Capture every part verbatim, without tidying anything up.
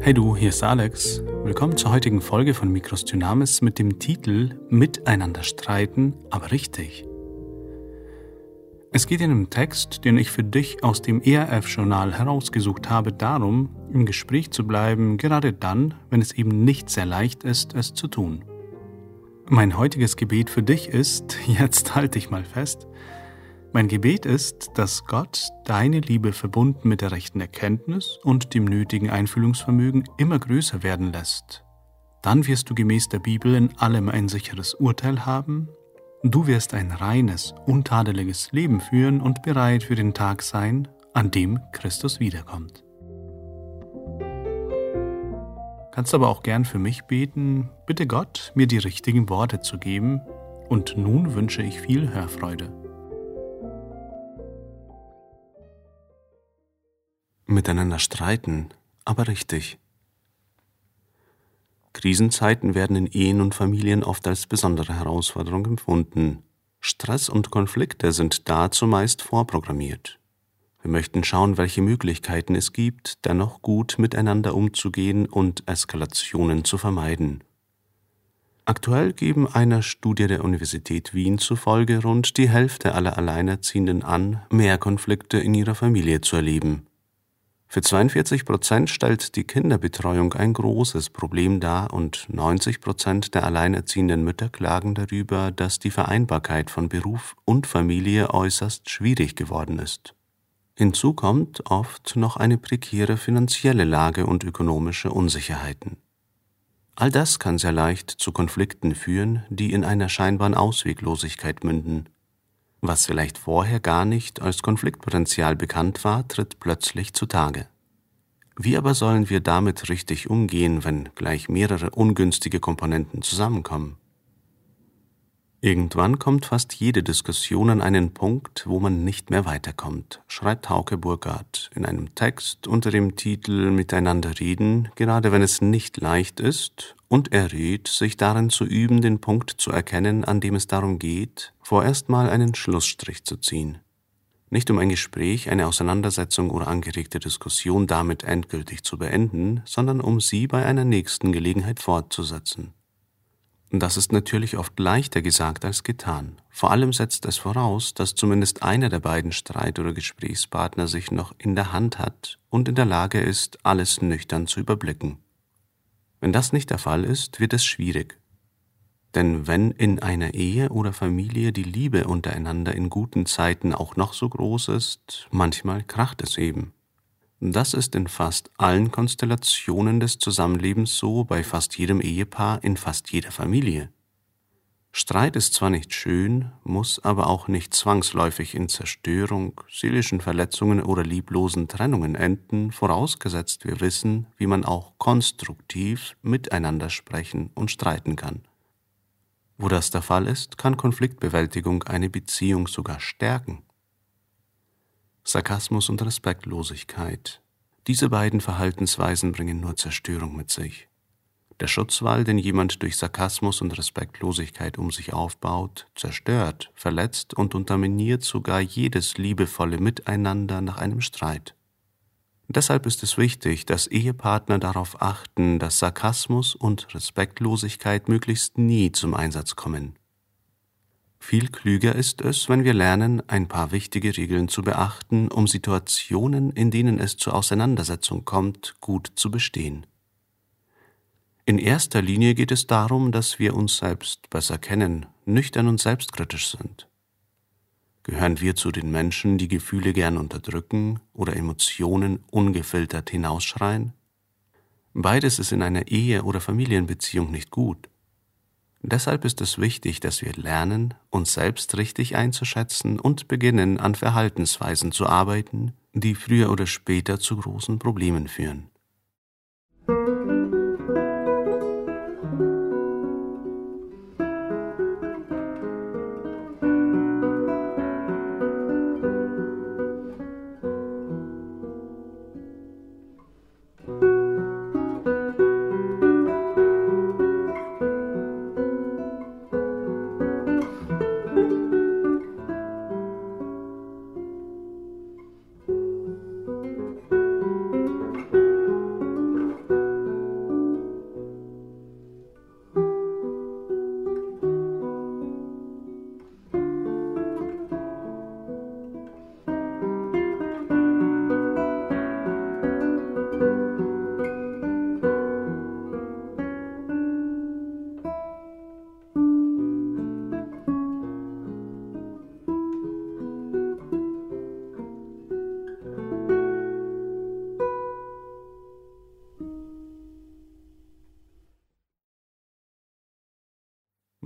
Hey du, hier ist Alex. Willkommen zur heutigen Folge von Micros Dynamis mit dem Titel Miteinander streiten, aber richtig. Es geht in einem Text, den ich für dich aus dem E R F-Journal herausgesucht habe, darum, im Gespräch zu bleiben, gerade dann, wenn es eben nicht sehr leicht ist, es zu tun. Mein heutiges Gebet für dich ist, jetzt halte ich mal fest, mein Gebet ist, dass Gott deine Liebe verbunden mit der rechten Erkenntnis und dem nötigen Einfühlungsvermögen immer größer werden lässt. Dann wirst du gemäß der Bibel in allem ein sicheres Urteil haben, du wirst ein reines, untadeliges Leben führen und bereit für den Tag sein, an dem Christus wiederkommt. Kannst aber auch gern für mich beten, bitte Gott, mir die richtigen Worte zu geben, und nun wünsche ich viel Hörfreude. Miteinander streiten, aber richtig. Krisenzeiten werden in Ehen und Familien oft als besondere Herausforderung empfunden. Stress und Konflikte sind da zumeist vorprogrammiert. Wir möchten schauen, welche Möglichkeiten es gibt, dennoch gut miteinander umzugehen und Eskalationen zu vermeiden. Aktuell geben einer Studie der Universität Wien zufolge rund die Hälfte aller Alleinerziehenden an, mehr Konflikte in ihrer Familie zu erleben. Für zweiundvierzig Prozent stellt die Kinderbetreuung ein großes Problem dar und neunzig Prozent der alleinerziehenden Mütter klagen darüber, dass die Vereinbarkeit von Beruf und Familie äußerst schwierig geworden ist. Hinzu kommt oft noch eine prekäre finanzielle Lage und ökonomische Unsicherheiten. All das kann sehr leicht zu Konflikten führen, die in einer scheinbaren Ausweglosigkeit münden. Was vielleicht vorher gar nicht als Konfliktpotenzial bekannt war, tritt plötzlich zutage. Wie aber sollen wir damit richtig umgehen, wenn gleich mehrere ungünstige Komponenten zusammenkommen? Irgendwann kommt fast jede Diskussion an einen Punkt, wo man nicht mehr weiterkommt, schreibt Hauke Burkhardt in einem Text unter dem Titel Miteinander reden, gerade wenn es nicht leicht ist, und er rät, sich darin zu üben, den Punkt zu erkennen, an dem es darum geht, vorerst mal einen Schlussstrich zu ziehen. Nicht um ein Gespräch, eine Auseinandersetzung oder angeregte Diskussion damit endgültig zu beenden, sondern um sie bei einer nächsten Gelegenheit fortzusetzen. Das ist natürlich oft leichter gesagt als getan. Vor allem setzt es voraus, dass zumindest einer der beiden Streit- oder Gesprächspartner sich noch in der Hand hat und in der Lage ist, alles nüchtern zu überblicken. Wenn das nicht der Fall ist, wird es schwierig. Denn wenn in einer Ehe oder Familie die Liebe untereinander in guten Zeiten auch noch so groß ist, manchmal kracht es eben. Das ist in fast allen Konstellationen des Zusammenlebens so, bei fast jedem Ehepaar, in fast jeder Familie. Streit ist zwar nicht schön, muss aber auch nicht zwangsläufig in Zerstörung, seelischen Verletzungen oder lieblosen Trennungen enden, vorausgesetzt wir wissen, wie man auch konstruktiv miteinander sprechen und streiten kann. Wo das der Fall ist, kann Konfliktbewältigung eine Beziehung sogar stärken. Sarkasmus und Respektlosigkeit. Diese beiden Verhaltensweisen bringen nur Zerstörung mit sich. Der Schutzwall, den jemand durch Sarkasmus und Respektlosigkeit um sich aufbaut, zerstört, verletzt und unterminiert sogar jedes liebevolle Miteinander nach einem Streit. Deshalb ist es wichtig, dass Ehepartner darauf achten, dass Sarkasmus und Respektlosigkeit möglichst nie zum Einsatz kommen. Viel klüger ist es, wenn wir lernen, ein paar wichtige Regeln zu beachten, um Situationen, in denen es zur Auseinandersetzung kommt, gut zu bestehen. In erster Linie geht es darum, dass wir uns selbst besser kennen, nüchtern und selbstkritisch sind. Gehören wir zu den Menschen, die Gefühle gern unterdrücken oder Emotionen ungefiltert hinausschreien? Beides ist in einer Ehe- oder Familienbeziehung nicht gut. Deshalb ist es wichtig, dass wir lernen, uns selbst richtig einzuschätzen und beginnen, an Verhaltensweisen zu arbeiten, die früher oder später zu großen Problemen führen.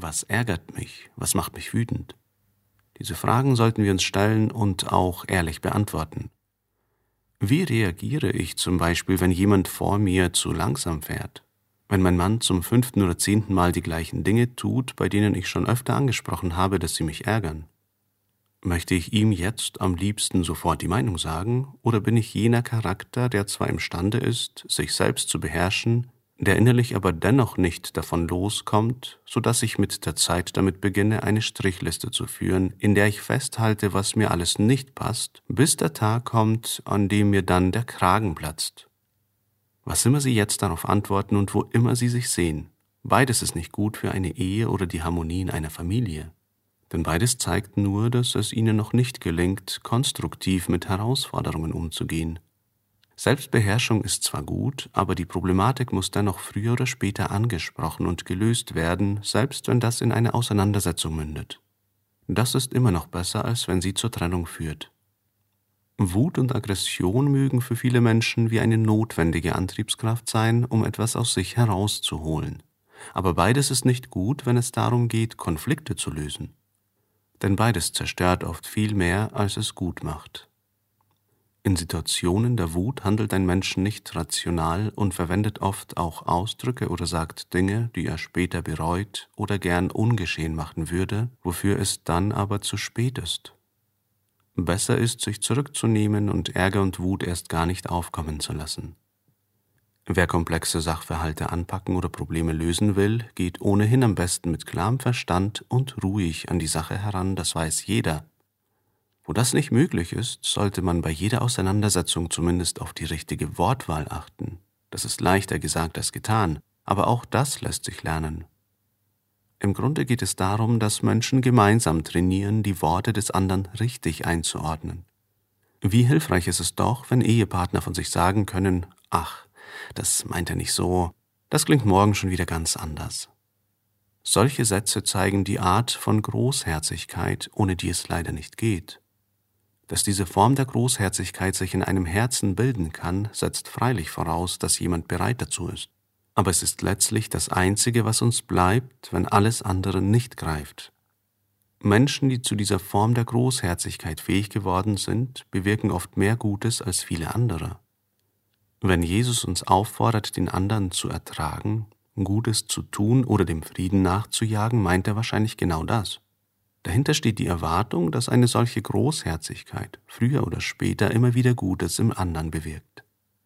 Was ärgert mich? Was macht mich wütend? Diese Fragen sollten wir uns stellen und auch ehrlich beantworten. Wie reagiere ich zum Beispiel, wenn jemand vor mir zu langsam fährt? Wenn mein Mann zum fünften oder zehnten Mal die gleichen Dinge tut, bei denen ich schon öfter angesprochen habe, dass sie mich ärgern? Möchte ich ihm jetzt am liebsten sofort die Meinung sagen, oder bin ich jener Charakter, der zwar imstande ist, sich selbst zu beherrschen, der innerlich aber dennoch nicht davon loskommt, so dass ich mit der Zeit damit beginne, eine Strichliste zu führen, in der ich festhalte, was mir alles nicht passt, bis der Tag kommt, an dem mir dann der Kragen platzt. Was immer Sie jetzt darauf antworten und wo immer Sie sich sehen, beides ist nicht gut für eine Ehe oder die Harmonie in einer Familie. Denn beides zeigt nur, dass es Ihnen noch nicht gelingt, konstruktiv mit Herausforderungen umzugehen. Selbstbeherrschung ist zwar gut, aber die Problematik muss dennoch früher oder später angesprochen und gelöst werden, selbst wenn das in eine Auseinandersetzung mündet. Das ist immer noch besser, als wenn sie zur Trennung führt. Wut und Aggression mögen für viele Menschen wie eine notwendige Antriebskraft sein, um etwas aus sich herauszuholen. Aber beides ist nicht gut, wenn es darum geht, Konflikte zu lösen. Denn beides zerstört oft viel mehr, als es gut macht. In Situationen der Wut handelt ein Mensch nicht rational und verwendet oft auch Ausdrücke oder sagt Dinge, die er später bereut oder gern ungeschehen machen würde, wofür es dann aber zu spät ist. Besser ist, sich zurückzunehmen und Ärger und Wut erst gar nicht aufkommen zu lassen. Wer komplexe Sachverhalte anpacken oder Probleme lösen will, geht ohnehin am besten mit klarem Verstand und ruhig an die Sache heran, das weiß jeder. Wo das nicht möglich ist, sollte man bei jeder Auseinandersetzung zumindest auf die richtige Wortwahl achten. Das ist leichter gesagt als getan, aber auch das lässt sich lernen. Im Grunde geht es darum, dass Menschen gemeinsam trainieren, die Worte des anderen richtig einzuordnen. Wie hilfreich ist es doch, wenn Ehepartner von sich sagen können, ach, das meint er nicht so, das klingt morgen schon wieder ganz anders. Solche Sätze zeigen die Art von Großherzigkeit, ohne die es leider nicht geht. Dass diese Form der Großherzigkeit sich in einem Herzen bilden kann, setzt freilich voraus, dass jemand bereit dazu ist. Aber es ist letztlich das Einzige, was uns bleibt, wenn alles andere nicht greift. Menschen, die zu dieser Form der Großherzigkeit fähig geworden sind, bewirken oft mehr Gutes als viele andere. Wenn Jesus uns auffordert, den anderen zu ertragen, Gutes zu tun oder dem Frieden nachzujagen, meint er wahrscheinlich genau das. Dahinter steht die Erwartung, dass eine solche Großherzigkeit früher oder später immer wieder Gutes im anderen bewirkt.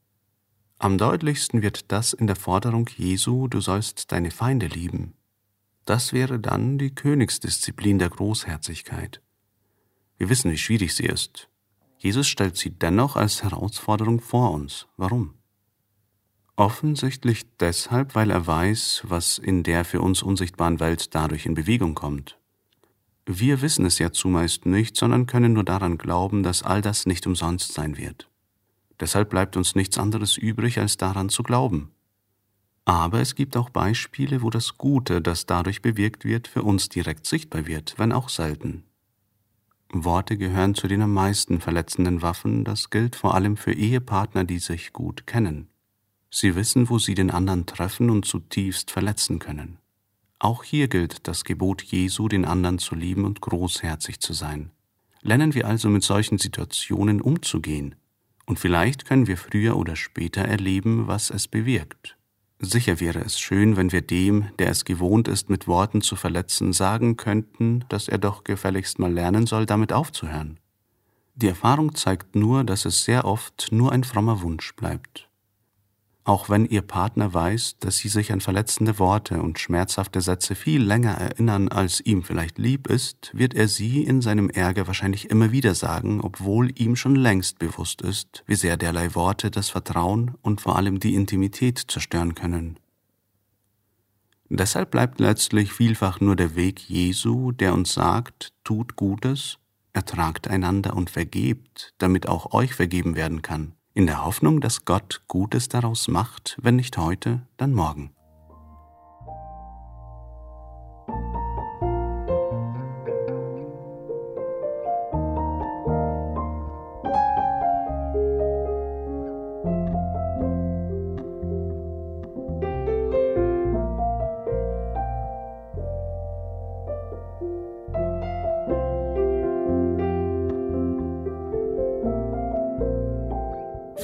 Am deutlichsten wird das in der Forderung Jesu, du sollst deine Feinde lieben. Das wäre dann die Königsdisziplin der Großherzigkeit. Wir wissen, wie schwierig sie ist. Jesus stellt sie dennoch als Herausforderung vor uns. Warum? Offensichtlich deshalb, weil er weiß, was in der für uns unsichtbaren Welt dadurch in Bewegung kommt. Wir wissen es ja zumeist nicht, sondern können nur daran glauben, dass all das nicht umsonst sein wird. Deshalb bleibt uns nichts anderes übrig, als daran zu glauben. Aber es gibt auch Beispiele, wo das Gute, das dadurch bewirkt wird, für uns direkt sichtbar wird, wenn auch selten. Worte gehören zu den am meisten verletzenden Waffen, das gilt vor allem für Ehepartner, die sich gut kennen. Sie wissen, wo sie den anderen treffen und zutiefst verletzen können. Auch hier gilt das Gebot Jesu, den anderen zu lieben und großherzig zu sein. Lernen wir also mit solchen Situationen umzugehen. Und vielleicht können wir früher oder später erleben, was es bewirkt. Sicher wäre es schön, wenn wir dem, der es gewohnt ist, mit Worten zu verletzen, sagen könnten, dass er doch gefälligst mal lernen soll, damit aufzuhören. Die Erfahrung zeigt nur, dass es sehr oft nur ein frommer Wunsch bleibt. Auch wenn Ihr Partner weiß, dass Sie sich an verletzende Worte und schmerzhafte Sätze viel länger erinnern, als ihm vielleicht lieb ist, wird er sie in seinem Ärger wahrscheinlich immer wieder sagen, obwohl ihm schon längst bewusst ist, wie sehr derlei Worte das Vertrauen und vor allem die Intimität zerstören können. Deshalb bleibt letztlich vielfach nur der Weg Jesu, der uns sagt, tut Gutes, ertragt einander und vergebt, damit auch euch vergeben werden kann. In der Hoffnung, dass Gott Gutes daraus macht, wenn nicht heute, dann morgen.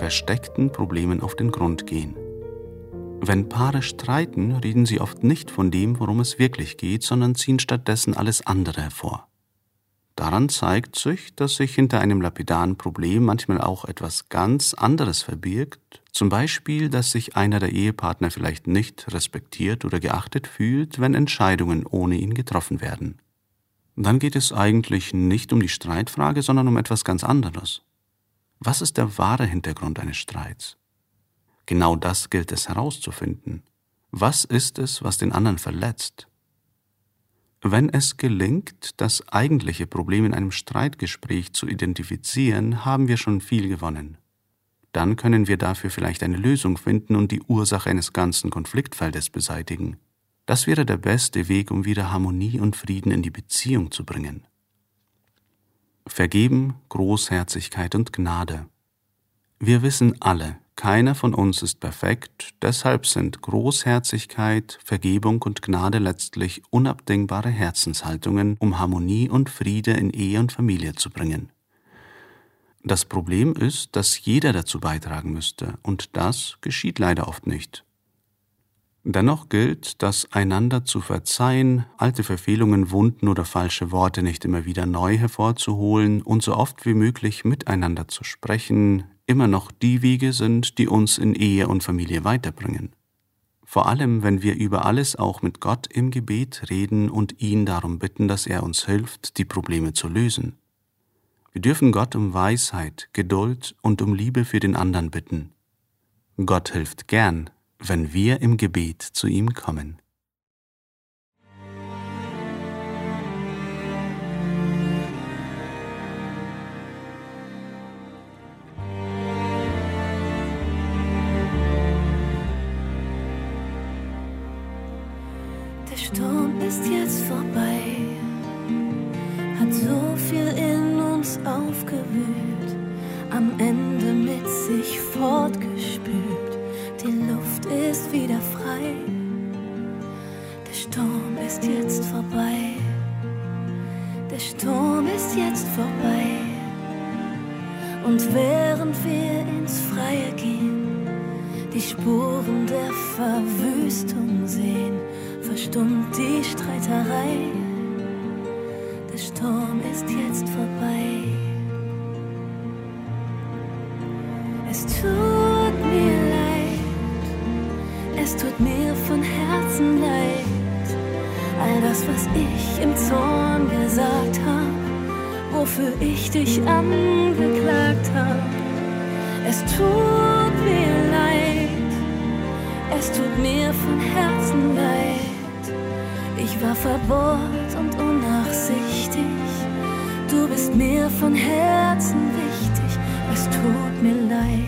versteckten Problemen auf den Grund gehen. Wenn Paare streiten, reden sie oft nicht von dem, worum es wirklich geht, sondern ziehen stattdessen alles andere hervor. Daran zeigt sich, dass sich hinter einem lapidaren Problem manchmal auch etwas ganz anderes verbirgt, zum Beispiel, dass sich einer der Ehepartner vielleicht nicht respektiert oder geachtet fühlt, wenn Entscheidungen ohne ihn getroffen werden. Dann geht es eigentlich nicht um die Streitfrage, sondern um etwas ganz anderes. Was ist der wahre Hintergrund eines Streits? Genau das gilt es herauszufinden. Was ist es, was den anderen verletzt? Wenn es gelingt, das eigentliche Problem in einem Streitgespräch zu identifizieren, haben wir schon viel gewonnen. Dann können wir dafür vielleicht eine Lösung finden und die Ursache eines ganzen Konfliktfeldes beseitigen. Das wäre der beste Weg, um wieder Harmonie und Frieden in die Beziehung zu bringen. Vergeben, Großherzigkeit und Gnade. Wir wissen alle, keiner von uns ist perfekt, deshalb sind Großherzigkeit, Vergebung und Gnade letztlich unabdingbare Herzenshaltungen, um Harmonie und Friede in Ehe und Familie zu bringen. Das Problem ist, dass jeder dazu beitragen müsste, und das geschieht leider oft nicht. Dennoch gilt, dass einander zu verzeihen, alte Verfehlungen, Wunden oder falsche Worte nicht immer wieder neu hervorzuholen und so oft wie möglich miteinander zu sprechen, immer noch die Wege sind, die uns in Ehe und Familie weiterbringen. Vor allem, wenn wir über alles auch mit Gott im Gebet reden und ihn darum bitten, dass er uns hilft, die Probleme zu lösen. Wir dürfen Gott um Weisheit, Geduld und um Liebe für den anderen bitten. Gott hilft gern, wenn wir im Gebet zu ihm kommen. Der Sturm ist jetzt vorbei, hat so viel in uns aufgewühlt, am Ende mit sich fortgespült. Die Luft ist wieder frei, der Sturm ist jetzt vorbei, der Sturm ist jetzt vorbei. Und während wir ins Freie gehen, die Spuren der Verwüstung sehen, verstummt die Streiterei, der Sturm ist jetzt vorbei. Es tut mir leid, es tut mir von Herzen leid, all das, was ich im Zorn gesagt hab, wofür ich dich angeklagt hab. Es tut mir leid, es tut mir von Herzen leid, ich war verbohrt und unnachsichtig, du bist mir von Herzen wichtig, es tut mir leid.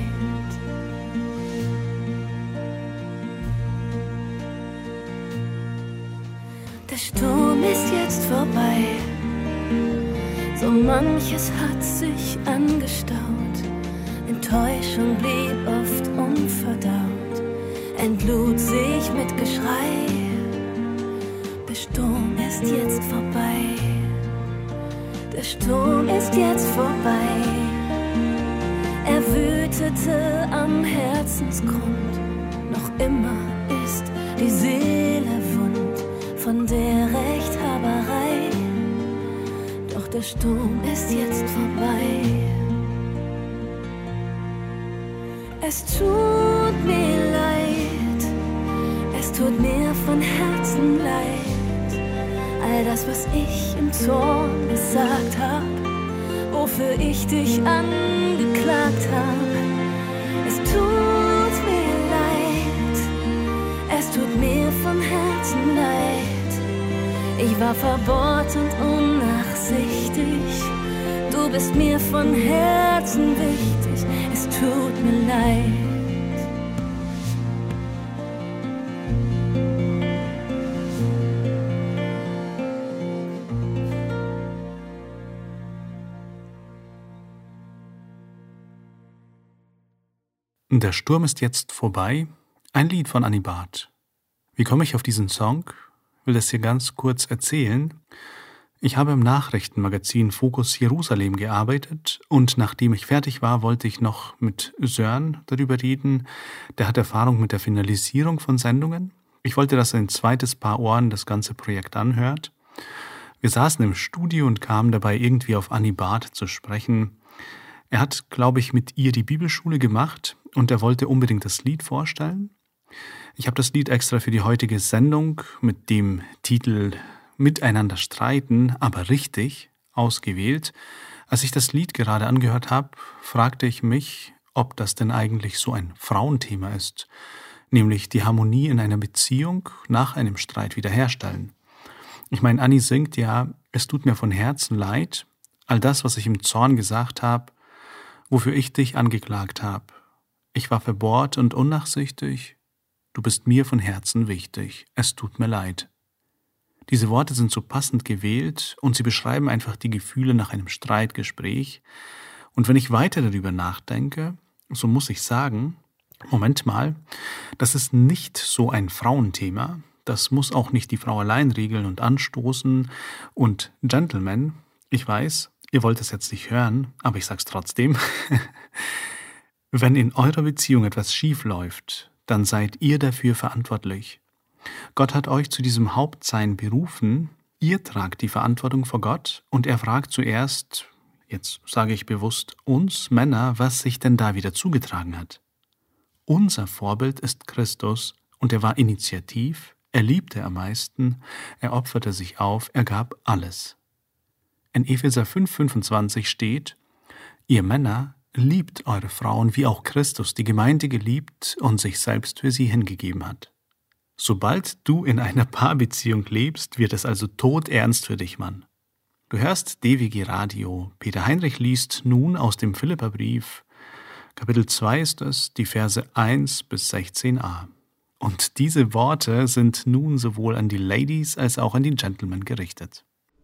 Der Sturm ist jetzt vorbei, so manches hat sich angestaut, Enttäuschung blieb oft unverdaut, entlud sich mit Geschrei. Der Sturm ist jetzt vorbei, der Sturm ist jetzt vorbei. Er wütete am Herzensgrund, noch immer ist die Seele wund von der Rechthaberei. Doch der Sturm ist jetzt vorbei. Es tut mir leid, es tut mir von Herzen leid, all das, was ich im Zorn gesagt hab, wofür ich dich angeklagt hab. Es tut mir leid, es tut mir von Herzen leid, ich war verbohrt und unnachsichtig, du bist mir von Herzen wichtig, es tut mir leid. Der Sturm ist jetzt vorbei, ein Lied von Annie Barth. Wie komme ich auf diesen Song? Ich will das hier ganz kurz erzählen. Ich habe im Nachrichtenmagazin Fokus Jerusalem gearbeitet und nachdem ich fertig war, wollte ich noch mit Sören darüber reden. Der hat Erfahrung mit der Finalisierung von Sendungen. Ich wollte, dass ein zweites Paar Ohren das ganze Projekt anhört. Wir saßen im Studio und kamen dabei irgendwie auf Annie Barth zu sprechen. Er hat, glaube ich, mit ihr die Bibelschule gemacht und er wollte unbedingt das Lied vorstellen. Ich habe das Lied extra für die heutige Sendung mit dem Titel Miteinander streiten, aber richtig ausgewählt. Als ich das Lied gerade angehört habe, fragte ich mich, ob das denn eigentlich so ein Frauenthema ist, nämlich die Harmonie in einer Beziehung nach einem Streit wiederherstellen. Ich meine, Annie singt ja, es tut mir von Herzen leid, all das, was ich im Zorn gesagt habe, wofür ich dich angeklagt habe. Ich war verbohrt und unnachsichtig, du bist mir von Herzen wichtig, es tut mir leid. Diese Worte sind so passend gewählt und sie beschreiben einfach die Gefühle nach einem Streitgespräch. Und wenn ich weiter darüber nachdenke, so muss ich sagen, Moment mal, das ist nicht so ein Frauenthema. Das muss auch nicht die Frau allein regeln und anstoßen. Und Gentlemen, ich weiß, ihr wollt es jetzt nicht hören, aber ich sag's trotzdem. Wenn in eurer Beziehung etwas schief läuft, dann seid ihr dafür verantwortlich. Gott hat euch zu diesem Hauptsein berufen, ihr tragt die Verantwortung vor Gott und er fragt zuerst, jetzt sage ich bewusst uns Männer, was sich denn da wieder zugetragen hat. Unser Vorbild ist Christus und er war initiativ, er liebte am meisten, er opferte sich auf, er gab alles. In Epheser fünf fünfundzwanzig steht, ihr Männer liebt eure Frauen, wie auch Christus die Gemeinde geliebt und sich selbst für sie hingegeben hat. Sobald du in einer Paarbeziehung lebst, wird es also todernst für dich, Mann. Du hörst D W G Radio. Peter Heinrich liest nun aus dem Philipperbrief. Kapitel zwei ist es, die Verse eins bis sechzehn a. Und diese Worte sind nun sowohl an die Ladies als auch an die Gentlemen gerichtet.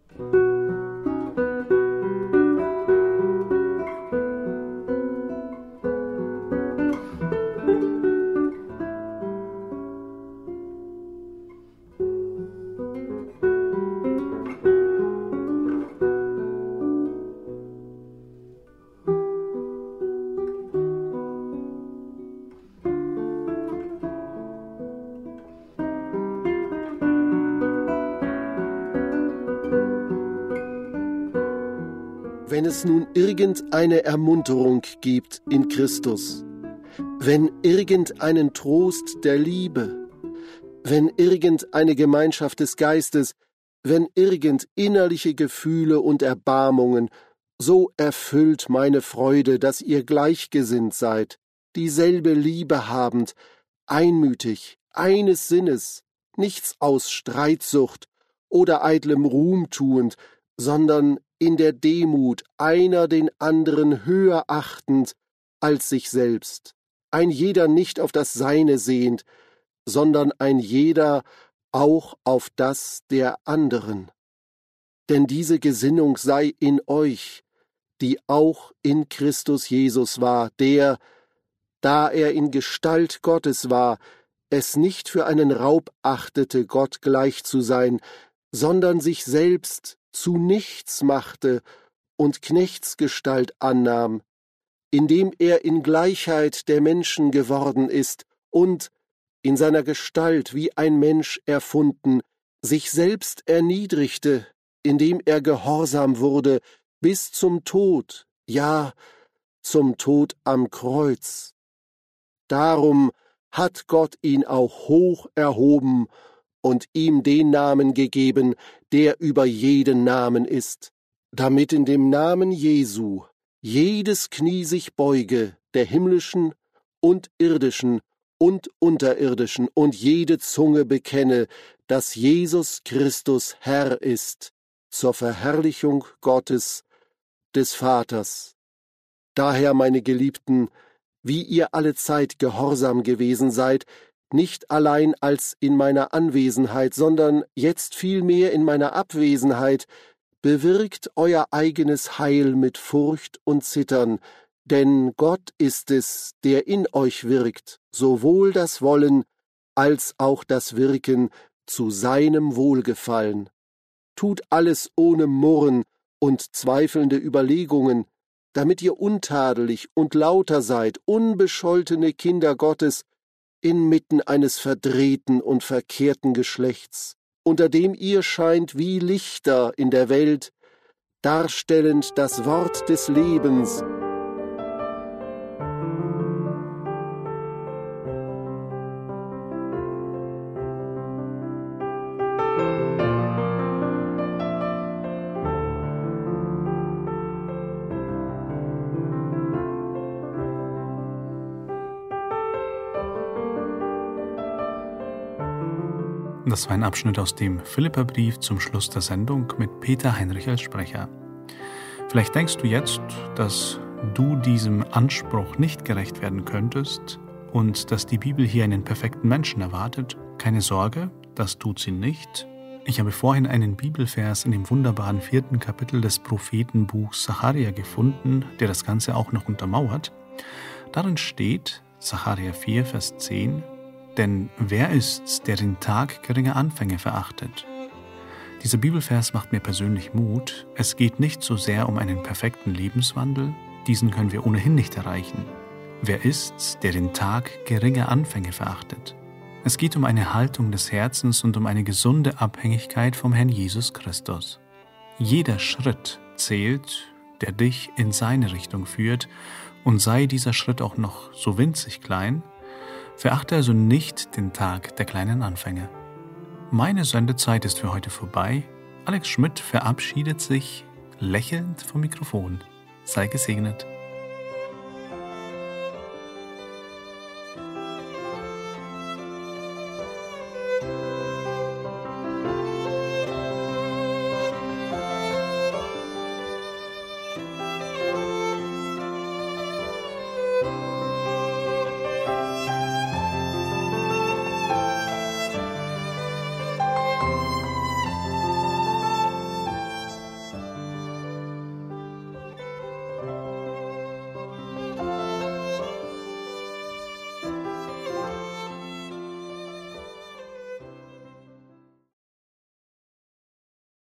Wenn es nun irgendeine Ermunterung gibt in Christus, wenn irgendeinen Trost der Liebe, wenn irgendeine Gemeinschaft des Geistes, wenn irgend innerliche Gefühle und Erbarmungen, so erfüllt meine Freude, dass ihr gleichgesinnt seid, dieselbe Liebe habend, einmütig, eines Sinnes, nichts aus Streitsucht oder eitlem Ruhm tuend, sondern in der Demut einer den anderen höher achtend als sich selbst, ein jeder nicht auf das Seine sehend, sondern ein jeder auch auf das der anderen. Denn diese Gesinnung sei in euch, die auch in Christus Jesus war, der, da er in Gestalt Gottes war, es nicht für einen Raub achtete, Gott gleich zu sein, sondern sich selbst zu nichts machte und Knechtsgestalt annahm, indem er in Gleichheit der Menschen geworden ist und, in seiner Gestalt wie ein Mensch erfunden, sich selbst erniedrigte, indem er gehorsam wurde, bis zum Tod, ja, zum Tod am Kreuz. Darum hat Gott ihn auch hoch erhoben und ihm den Namen gegeben, der über jeden Namen ist, damit in dem Namen Jesu jedes Knie sich beuge, der himmlischen und irdischen und unterirdischen, und jede Zunge bekenne, dass Jesus Christus Herr ist, zur Verherrlichung Gottes, des Vaters. Daher, meine Geliebten, wie ihr allezeit gehorsam gewesen seid, nicht allein als in meiner Anwesenheit, sondern jetzt vielmehr in meiner Abwesenheit, bewirkt euer eigenes Heil mit Furcht und Zittern, denn Gott ist es, der in euch wirkt, sowohl das Wollen als auch das Wirken zu seinem Wohlgefallen. tut alles ohne Murren und zweifelnde Überlegungen, damit ihr untadelig und lauter seid, unbescholtene Kinder Gottes, inmitten eines verdrehten und verkehrten Geschlechts, unter dem ihr scheint wie Lichter in der Welt, darstellend das Wort des Lebens. Das war ein Abschnitt aus dem Philipperbrief zum Schluss der Sendung mit Peter Heinrich als Sprecher. Vielleicht denkst du jetzt, dass du diesem Anspruch nicht gerecht werden könntest und dass die Bibel hier einen perfekten Menschen erwartet. Keine Sorge, das tut sie nicht. Ich habe vorhin einen Bibelvers in dem wunderbaren vierten Kapitel des Prophetenbuchs Sacharja gefunden, der das Ganze auch noch untermauert. Darin steht, Sacharja vier, Vers zehn, denn wer ist's, der den Tag geringer Anfänge verachtet? Dieser Bibelvers macht mir persönlich Mut. Es geht nicht so sehr um einen perfekten Lebenswandel, diesen können wir ohnehin nicht erreichen. Wer ist's, der den Tag geringer Anfänge verachtet? Es geht um eine Haltung des Herzens und um eine gesunde Abhängigkeit vom Herrn Jesus Christus. Jeder Schritt zählt, der dich in seine Richtung führt, und sei dieser Schritt auch noch so winzig klein, verachte also nicht den Tag der kleinen Anfänge. Meine Sendezeit ist für heute vorbei. Alex Schmidt verabschiedet sich lächelnd vom Mikrofon. Sei gesegnet.